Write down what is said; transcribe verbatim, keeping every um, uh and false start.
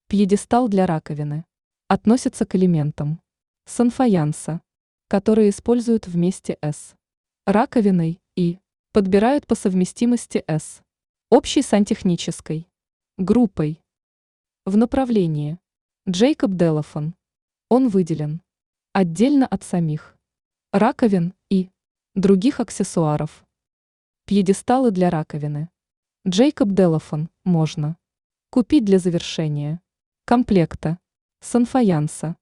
Пьедестал для раковины. Относится к элементам санфаянса, которые используют вместе с раковиной и подбирают по совместимости с общей сантехнической группой. В направлении Джейкоб Делафон он выделен отдельно от самих раковин и других аксессуаров. Пьедесталы для раковины. Джейкоб Делафон можно купить для завершения комплекта санфаянса.